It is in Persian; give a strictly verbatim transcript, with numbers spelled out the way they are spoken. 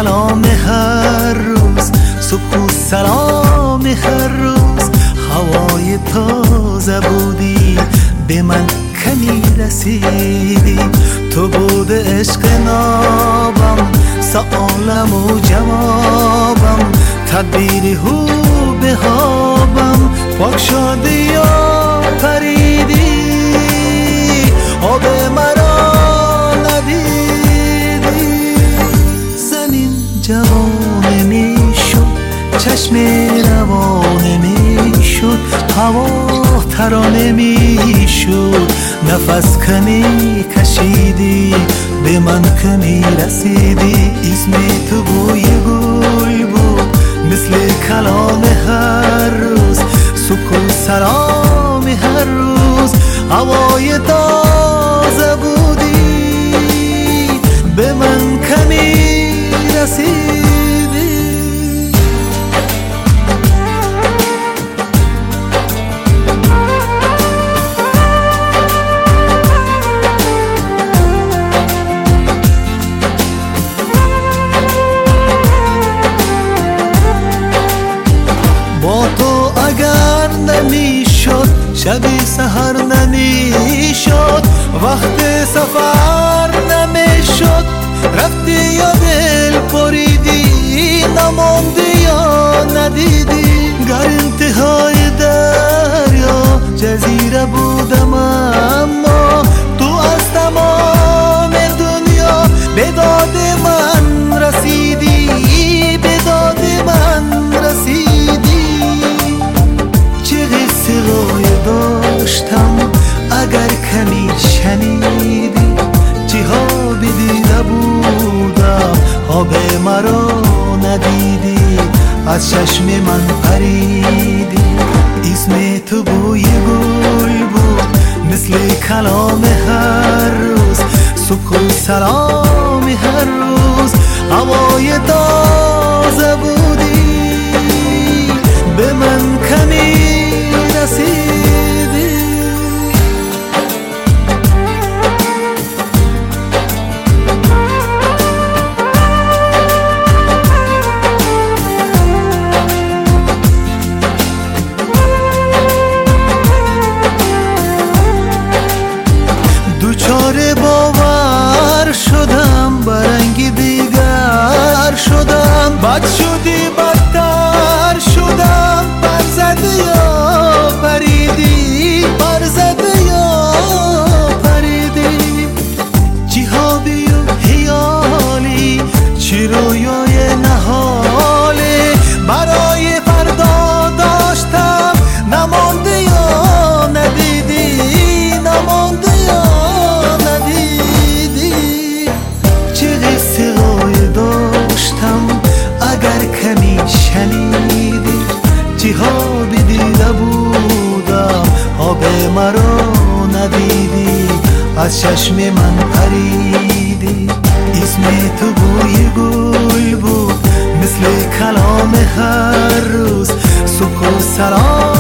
کلام هر روز، صبح و سلام هر روز. هوای تازه بودی، به من کمی رسیدی. تو بود عشق نابم، سآلم و جوابم، تدبیر هو به خوابم. پاک شدی یا پریدی، آب مرا ندیدی. زمین جوانه می شد، چشم روانه می شد، هوا ترانه می شد. نفس کمی کشیدی، به من کمی رسیدی. اسم تو بوی گل بود، مثل کلام هر روز، صبح و سلام هر روز. هوای تازه بودی، به من کمی رسیدی. با تو اگر نمی شد، شبی سحر نمی شد، وقت سفر نمی شد. رفتی یا دل بریدی، نماندی یا ندیدی. گر انتهای دریا جزیره بودم، اما تو از تمام دنیا به داد من رسیدی، به داد من رسیدی. چه قصه های داشتم اگر کمی شنیدی. جهاد دیده بودم، آب مرا ندیدی. از چشم من پریدی، اسم تو بوی گل بود، مثل کلام هر روز، صبح و سلام هر روز. هوای تازه بودی، به من کمی رسیدی. دوچار باور شدم، برنگی دیگر شدم. بد شدی بدتر شدم، پر زده یا پریدی، پر زده یا پریدی. چی خوابی و خیالی، چی رویای نهالی. برای فردا داشتم، نمانده یا ندیدی، نمانده یا ندیدی. چه قصه های داشتم اگر کمی شنیدی. جهاد دیده بودم، آب مرا ندیدی. از چشم من پریدی، اسم تو بوی گل بود، مثل کلام هر روز، صبح و سلام